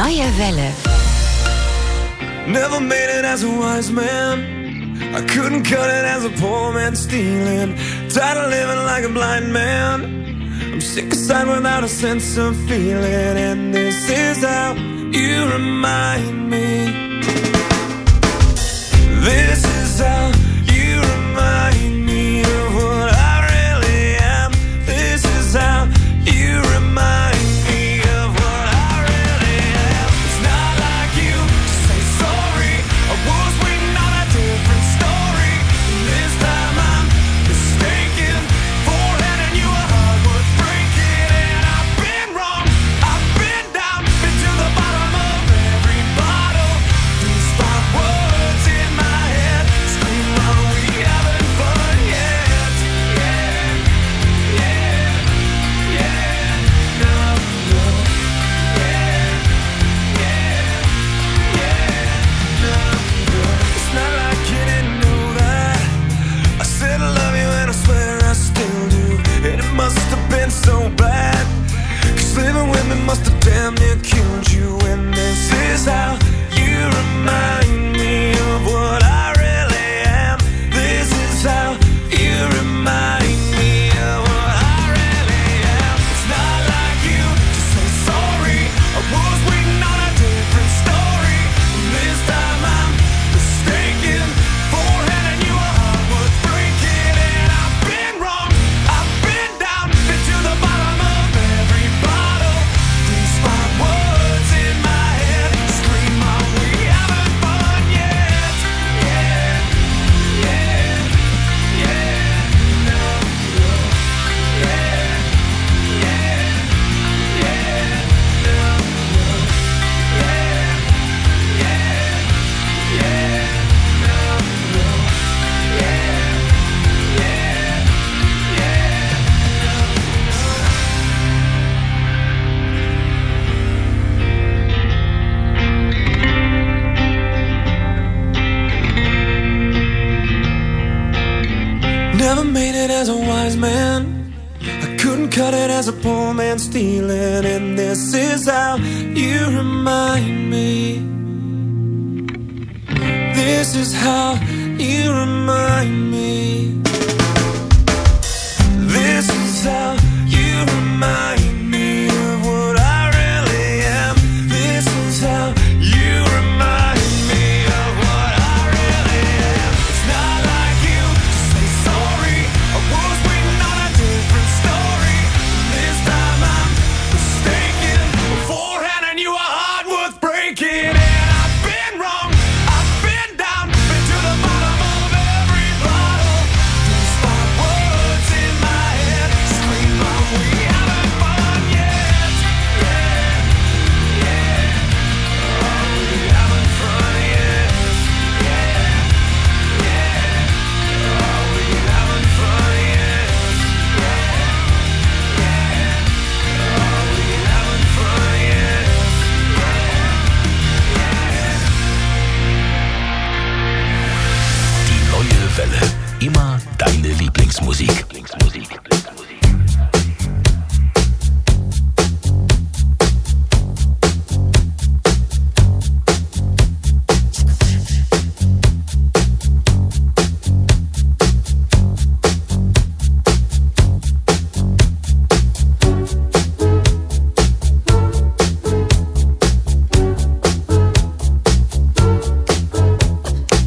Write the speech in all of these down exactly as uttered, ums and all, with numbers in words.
Neue Welle. Never made it as a wise man. I couldn't cut it as a poor man stealing. Tired of living like a blind man. I'm sick aside without a sense of feeling. And this is how you remind me. This is how you remind me of what I really am. This is how you remind me of what I really am. It's not like you to say sorry. I was waiting on a different story. This time I'm mistaken for handing you a heart worth breaking. And I've been wrong, I've been down, been to the bottom of every bottle. These five words in my head scream, are we having fun yet? Yeah, yeah, yeah, no, no. Yeah, yeah, yeah, no, no. It's not like you didn't know that I said I love you and I swear I still do. And it must have been so bad, 'cause living with me must have damn near killed you. And this is how you remind me of what I really am. This is how you remind me of what I really am. It's not like you to say sorry. I was waiting on a different story. This time I'm mistaken for handing you a heart worth breaking. And I've been wrong, I've been down, been to the bottom of every bottle. These five words in my head scream, are we having fun yet? Yeah, yeah, yeah, no, no. Yeah, yeah, yeah, no, no. Yeah, yeah, yeah, no, no. Yeah, yeah, yeah, Never made it as a wise man. I couldn't cut it as a poor man stealing. And this is how you remind me. This is how you remind me. This is how you remind me of what I really am. This is how you remind me of what I really am. It's not like you to say sorry. I was waiting on a different story. This time I'm mistaken for handing you a heart worth breaking. And I've been wrong, I've been down, been to the bottom of every bottle. These five words in my head scream, are we having fun yet? Yeah, yeah, are we having fun yet? Yeah, yeah, are we having fun yet? Yeah, yeah, are we having fun yet? Die neue Welle. Immer deine Lieblingsmusik. Lieblingsmusik.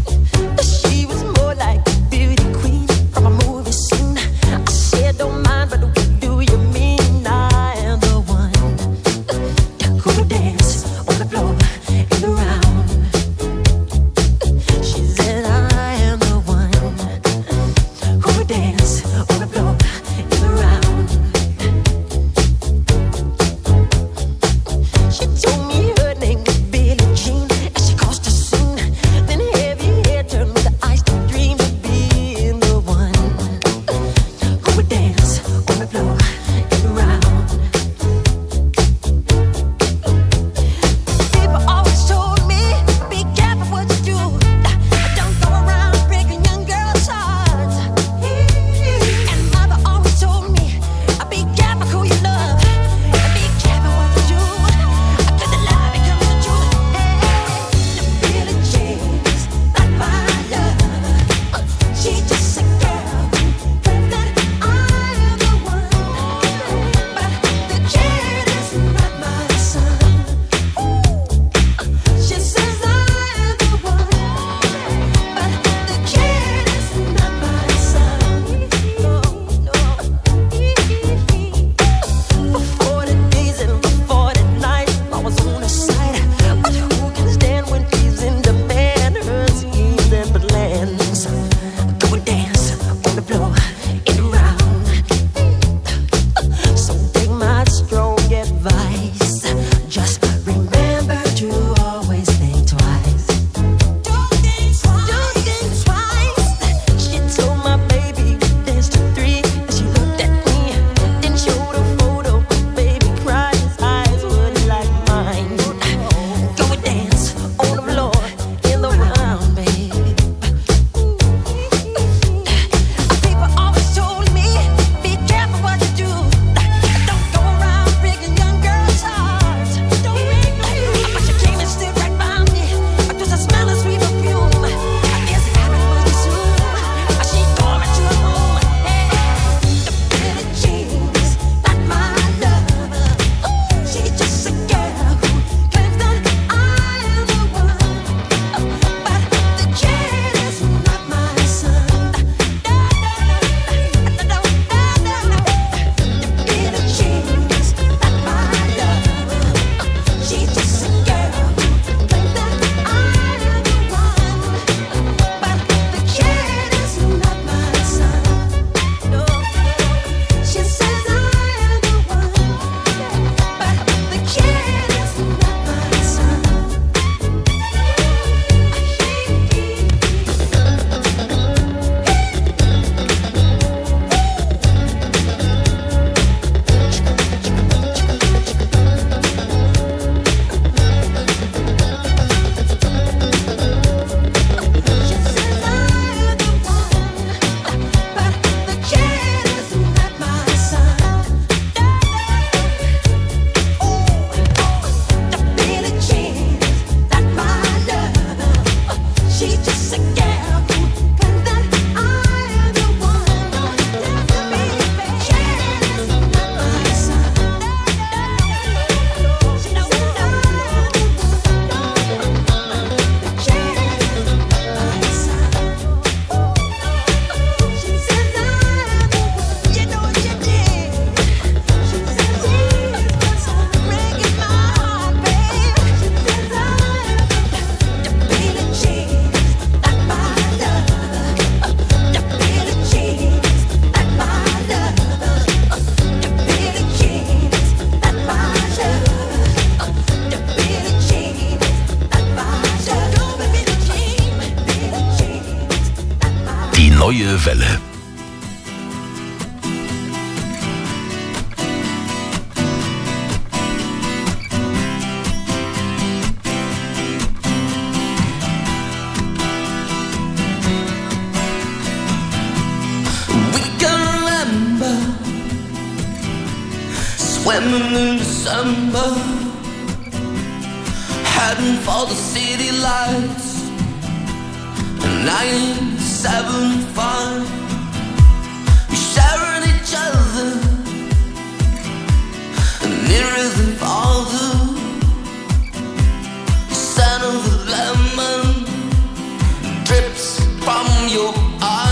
She was more like a beauty queen from a movie scene. I said, don't mind neue Welle. Swimming in December, heading for the city lights. nine seven five, we sharing each other, nearer than farther. The scent of the lemon drips from your eyes.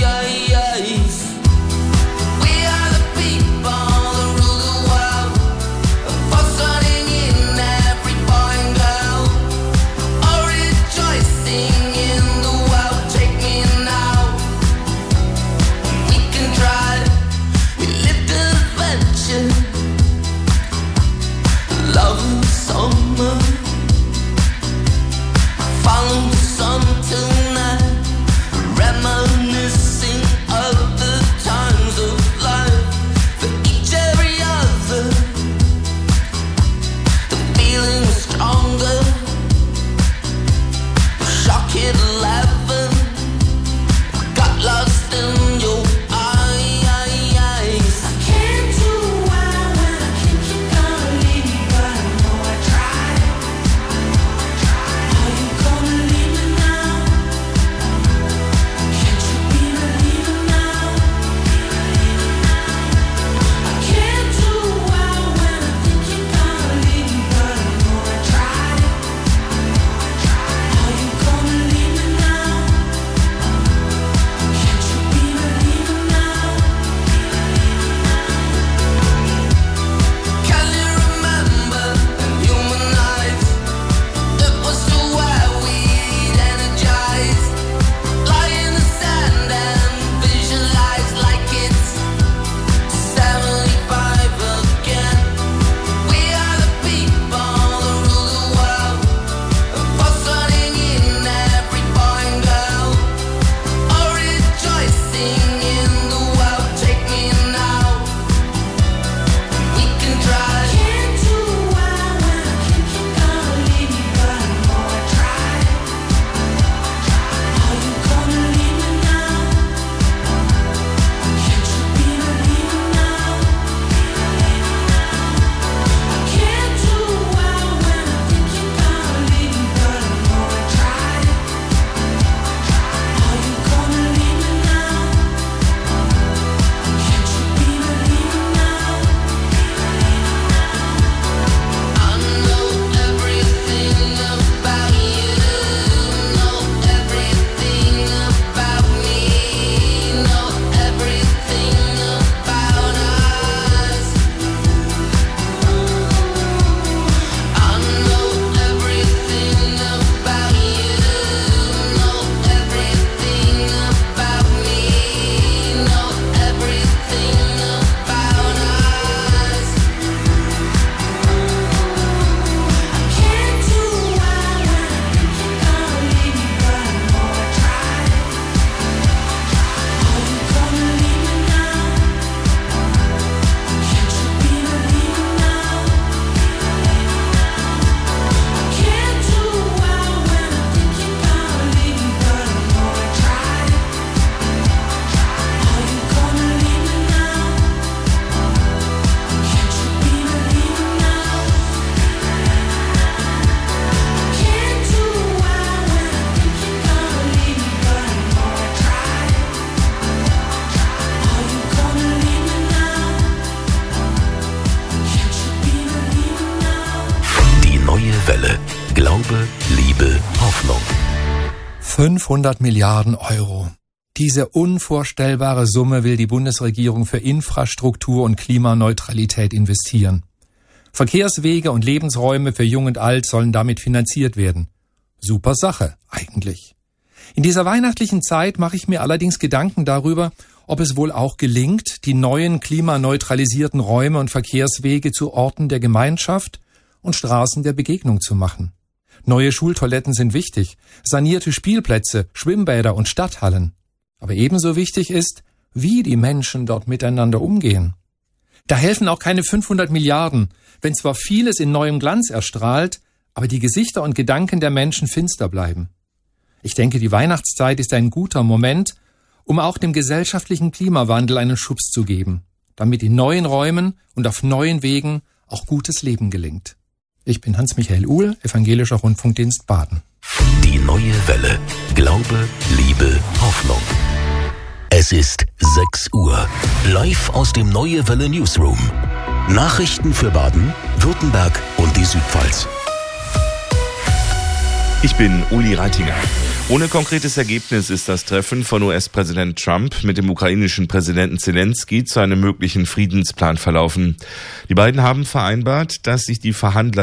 Glaube, Liebe, Hoffnung. fünfhundert Milliarden Euro. Diese unvorstellbare Summe will die Bundesregierung für Infrastruktur und Klimaneutralität investieren. Verkehrswege und Lebensräume für Jung und Alt sollen damit finanziert werden. Super Sache, eigentlich. In dieser weihnachtlichen Zeit mache ich mir allerdings Gedanken darüber, ob es wohl auch gelingt, die neuen klimaneutralisierten Räume und Verkehrswege zu Orten der Gemeinschaft und Straßen der Begegnung zu machen. Neue Schultoiletten sind wichtig, sanierte Spielplätze, Schwimmbäder und Stadthallen. Aber ebenso wichtig ist, wie die Menschen dort miteinander umgehen. Da helfen auch keine fünfhundert Milliarden, wenn zwar vieles in neuem Glanz erstrahlt, aber die Gesichter und Gedanken der Menschen finster bleiben. Ich denke, die Weihnachtszeit ist ein guter Moment, um auch dem gesellschaftlichen Klimawandel einen Schubs zu geben, damit in neuen Räumen und auf neuen Wegen auch gutes Leben gelingt. Ich bin Hans-Michael Uhl, Evangelischer Rundfunkdienst Baden. Die neue Welle. Glaube, Liebe, Hoffnung. Es ist sechs Uhr. Live aus dem Neue Welle Newsroom. Nachrichten für Baden, Württemberg und die Südpfalz. Ich bin Uli Reitinger. Ohne konkretes Ergebnis ist das Treffen von U S-Präsident Trump mit dem ukrainischen Präsidenten Zelensky zu einem möglichen Friedensplan verlaufen. Die beiden haben vereinbart, dass sich die Verhandler